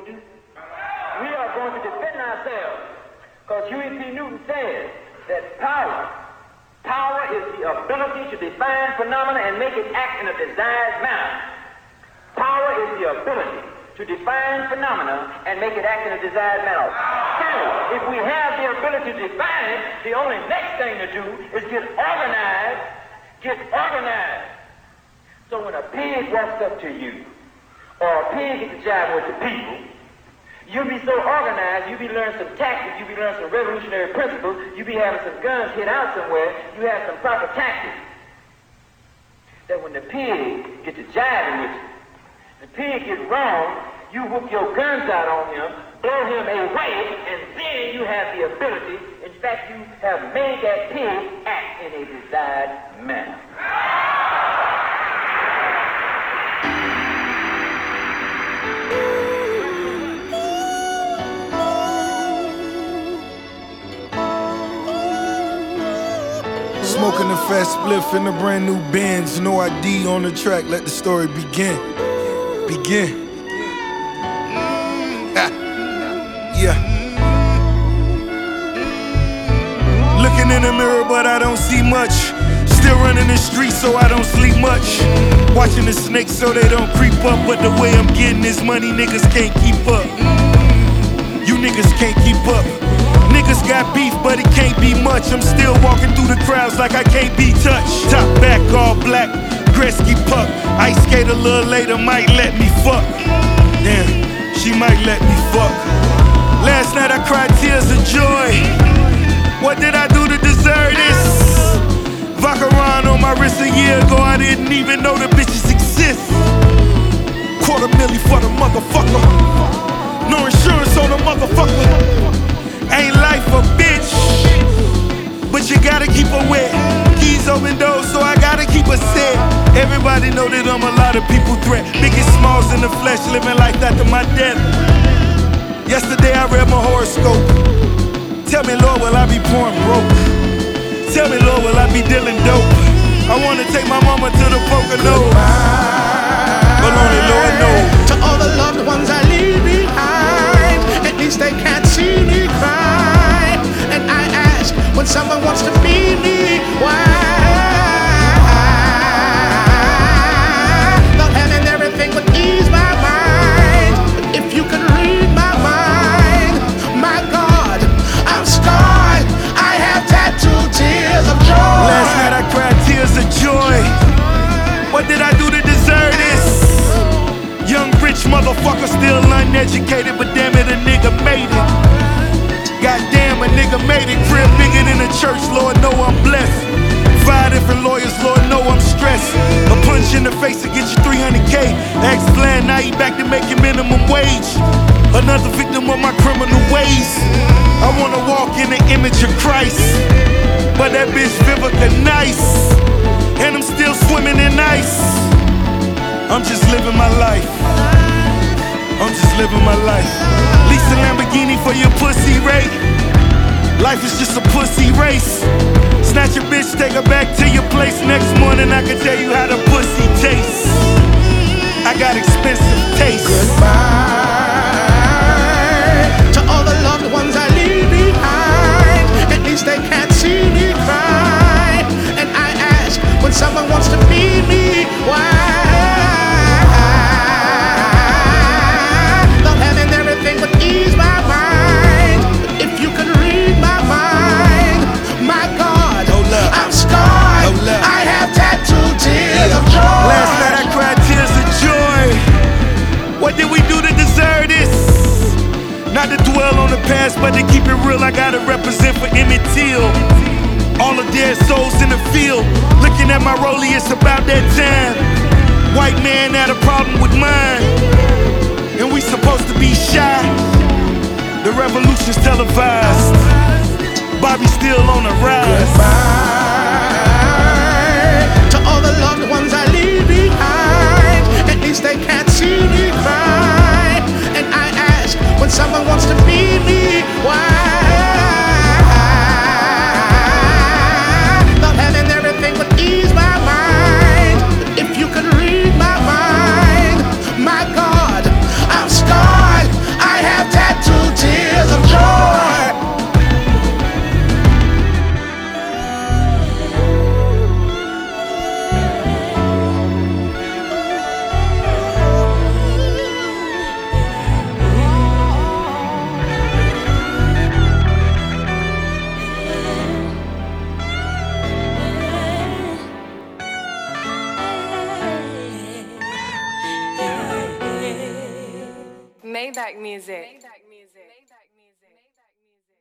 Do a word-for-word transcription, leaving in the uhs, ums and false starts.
going to do? We are going to defend ourselves. Because Huey P. Newton says that power, power is the ability to define phenomena and make it act in a desired manner. Power is the ability to define phenomena and make it act in a desired manner. So, if we have the ability to define it, the only next thing to do is get organized, get organized. So when a pig walks up to you, or a pig gets a job with the people, you'll be so organized, you'll be learning some tactics, you'll be learning some revolutionary principles, you'll be having some guns hid out somewhere, you have some proper tactics. That when the pig gets a jive with you, the pig gets wrong, you whoop your guns out on him, blow him away, and then you have the ability, in fact, you have made that pig act in a desired manner. Smoking a fat spliff in a brand new Benz. No I D on the track, let the story begin. Begin. Ah. Yeah. Looking in the mirror, but I don't see much. Still running the streets, so I don't sleep much. Watching the snakes so they don't creep up. But the way I'm getting this money, niggas can't keep up. You niggas can't keep up. Niggas got beef, but it can't be much. I'm still walking through the crowds like I can't be touched. Top back, all black, Gretzky puck. Ice skate a little later, might let me fuck. Damn, she might let me fuck. Last night I cried tears of joy. What did I do to deserve this? Vacaron on my wrist a year ago, I didn't even know the bitches exist. Quarter milli for the motherfucker. No insurance on the motherfucker. Ain't life a bitch, but you gotta keep her wet. Keys open doors, so I gotta keep her set. Everybody know that I'm a lot of people threat. Biggest smalls in the flesh, living life after my death. Yesterday I read my horoscope. Tell me, Lord, will I be pouring broke? Tell me, Lord, will I be dealing dope? I wanna take my mama to the Poconos, but only Lord knows. To all the loved ones I leave behind, at least they can't see me cry. And I ask, when someone wants to be me, why? Not having everything would ease my mind. But if you could read my mind, my God, I'm scarred. I have tattooed tears of joy. Last night I cried tears of joy. What did I do to deserve this? Young rich motherfucker, still uneducated, but damn it, a nigga made it. Goddamn, a nigga made it. Crib bigger than a church, Lord know I'm blessed. Five different lawyers, Lord know I'm stressed. A punch in the face to get you three hundred K. Ex-plan, now he back to making minimum wage. Another victim of my criminal ways. I wanna walk in the image of Christ, but that bitch Vivica nice, and I'm still swimming in ice. I'm just living my life. I'm just living my life. Lease a Lamborghini for your pussy rate. Life is just a pussy race. Snatch a bitch, take her back to your place. Next morning I can tell you how the pussy tastes. I got expensive taste. Goodbye to all the loved ones I leave behind. At least they can't see me cry. And I ask, when someone wants to be me, why? Last night I cried tears of joy. What did we do to deserve this? Not to dwell on the past, but to keep it real, I gotta represent for Emmett Till. All the dead souls in the field. Looking at my rollie, it's about that time. White man had a problem with mine, and we supposed to be shy. The revolution's televised. Bobby still on the rise. To all the loved ones I leave behind, at least they can't see me cry. And I ask, when someone wants to be me, why? Not having everything would ease my mind. But if you could read my mind, my God, I'm scarred. Maybach music.